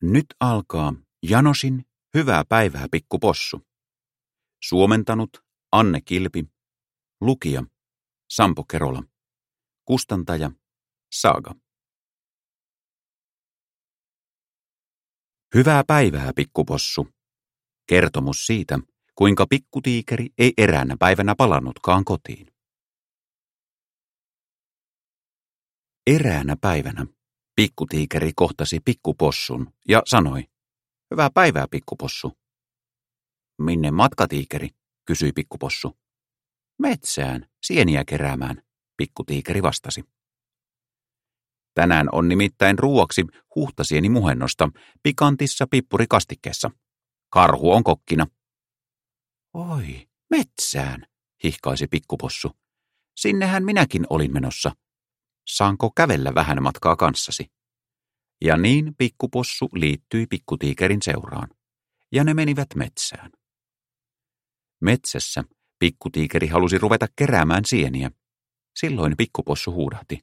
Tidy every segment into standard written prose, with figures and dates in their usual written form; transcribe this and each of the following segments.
Nyt alkaa Janosin Hyvää päivää, pikkupossu. Suomentanut Anne Kilpi. Lukija Sampo Kerola. Kustantaja Saaga. Hyvää päivää, pikkupossu. Kertomus siitä, kuinka pikkutiikeri ei eräänä päivänä palannutkaan kotiin. Eräänä päivänä pikkutiikeri kohtasi pikkupossun ja sanoi, hyvää päivää, pikkupossu. Minne matkatiikeri, kysyi pikkupossu. Metsään, sieniä keräämään, pikkutiikeri vastasi. Tänään on nimittäin ruuaksi huhtasieni muhennosta pikantissa pippurikastikkeessa. Karhu on kokkina. Oi, metsään, hihkaisi pikkupossu. Sinnehän minäkin olin menossa. Saanko kävellä vähän matkaa kanssasi? Ja niin pikkupossu liittyi pikkutiikerin seuraan, ja ne menivät metsään. Metsässä pikkutiikeri halusi ruveta keräämään sieniä. Silloin pikkupossu huudahti.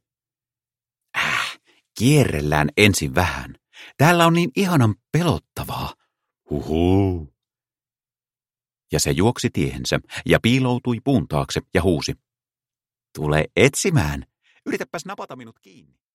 Kierrellään ensin vähän. Täällä on niin ihanan pelottavaa. Huhuu. Ja se juoksi tiehensä ja piiloutui puun taakse ja huusi. Tule etsimään. Yritäpäs napata minut kiinni.